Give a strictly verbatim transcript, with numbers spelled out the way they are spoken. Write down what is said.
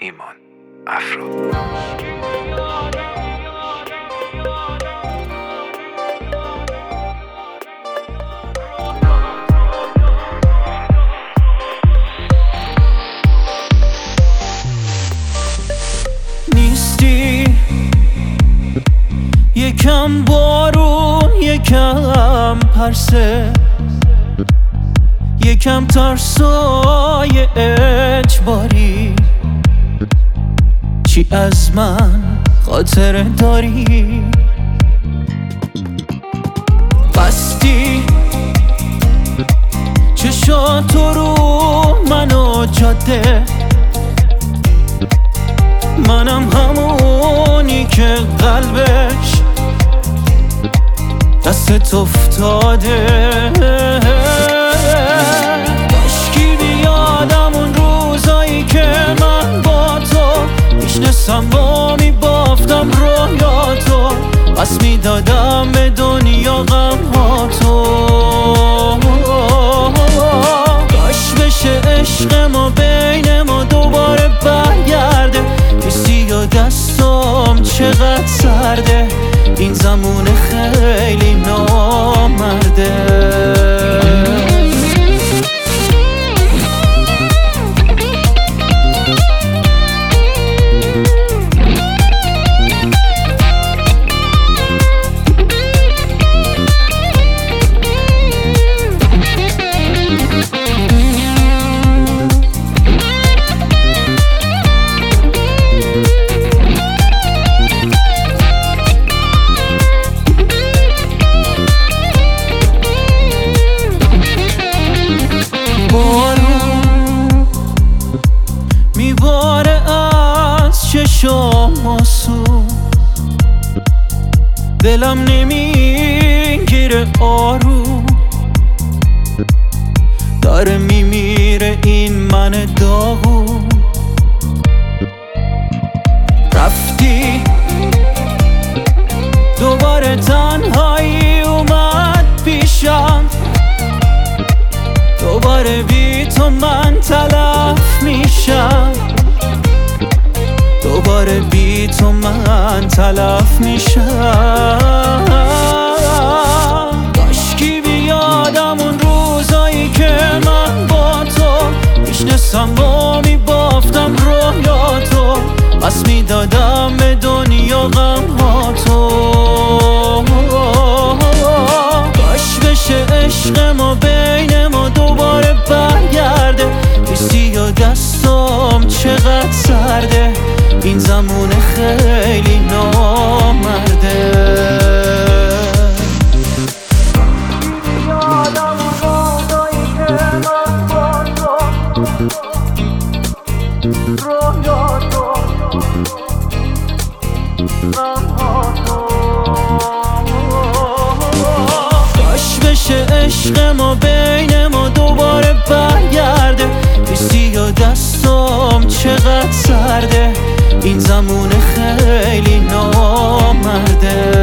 ایمان افرا. نیستی یکم بارون یکم پرسه، یکم ترسای اجباری. چی از من خاطره داری؟ بستی چشاتو رو منو جاده، منم همونی که قلبش دستت افتاده. کاشکی بیادم اون روزایی که من با تو میشنستم و میبافتم رویاتو، پس میدادم به دنیا غمهاتو. کاش بشه عشق ما بین ما دوباره برگرده، کسی و دستم چقدر سرده، این زمون خیلی نامرده. میباره از چشام آسو، دلم نمیگیره آروم، داره میمیره این من داغون. رفتی دوباره تنهایی اومد پیشم، دوباره بی تو من تلف میشم، دوباره بی تو من تلف میشم. کاشکی بیادم اون روزایی که من با تو میشنستم و میبافتم رویاتو، پس میدادم به دنیا غمهاتو. کاش بشه عشق ما بین ما دوباره برگرده، کسی و دستم چقدر سرده، این زمون خیلی نامرده. یادم روزایی که من با تو رویاتو غمهاتو. کاش بشه عشق ما بین ما دوباره برگرده، کسی و دستم چقدر سرده، این زمون خیلی نامرده.